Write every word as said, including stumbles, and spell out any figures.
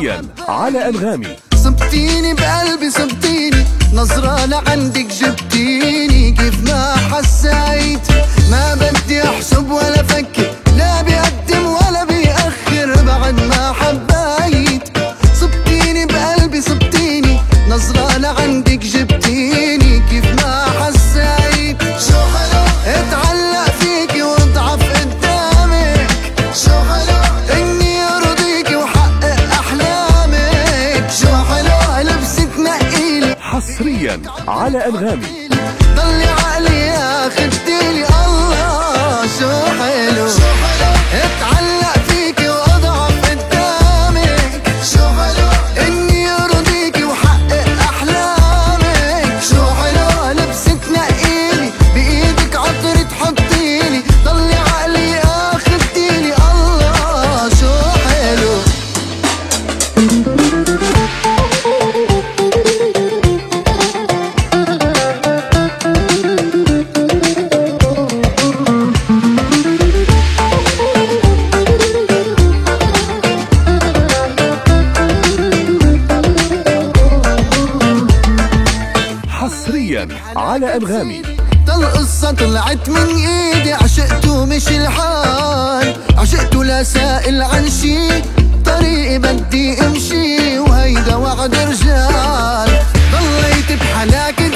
حصريا على أنغامي. صبتيني بقلبي صبتيني، نظرة لعندك جبتيني، كيف ما حسيت ما بدي احسب ولا فكر، لا بيقدم ولا بيأخر بعد ما حبيت. صبتيني بقلبي صبتيني، نظرة لعندك جبتيني، كيف ما حسيت شو حلو اتعلق فيكي واضعف قدامك، شو حلو اني ارضيكي وحقق احلامك، شو حلو لبسة نقيلي حصريا على أنغامي. ضلي عقلي ياخدتيلي الله شو حلو اتعلق فيكي واضعف قدامك، شو حلو اني ارضيكي وحقق احلامك، شو حلو لبسة نقيلي بايدك عطر تحطيلي، ضلي عقلي ياخدتيلي الله شو حلو. حصريا على أنغامي. القصة طلعت من ايدي، عشقته مش الحال، عشقته لا سائل عن شي، طريقي بدي امشي وهيدا وعد رجال، ضليت بحلاكي